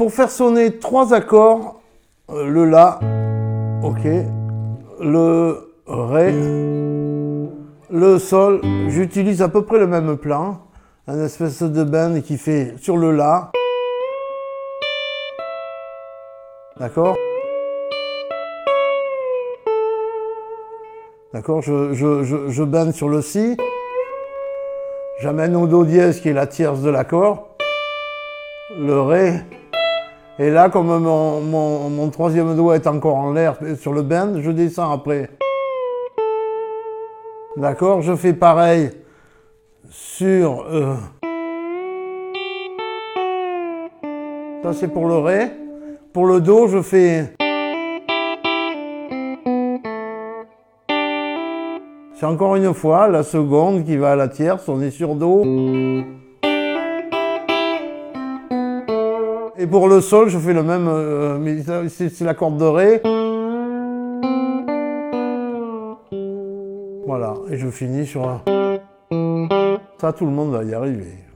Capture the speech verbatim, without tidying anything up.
pour faire sonner trois accords, euh, le La, ok, le Ré, le Sol, j'utilise à peu près le même plan, un espèce de bend qui fait sur le La, d'accord? D'accord, je, je, je, je bend sur le Si, j'amène au Do dièse qui est la tierce de l'accord, le Ré, et là comme mon, mon, mon troisième doigt est encore en l'air sur le bend, je descends après. D'accord, je fais pareil sur... Euh, ça c'est pour le Ré. Pour le Do, je fais... C'est encore une fois la seconde qui va à la tierce, on est sur Do. Et pour le Sol, je fais le même... Euh, mais c'est la corde de Ré. Voilà, et je finis sur un... Ça, tout le monde va y arriver.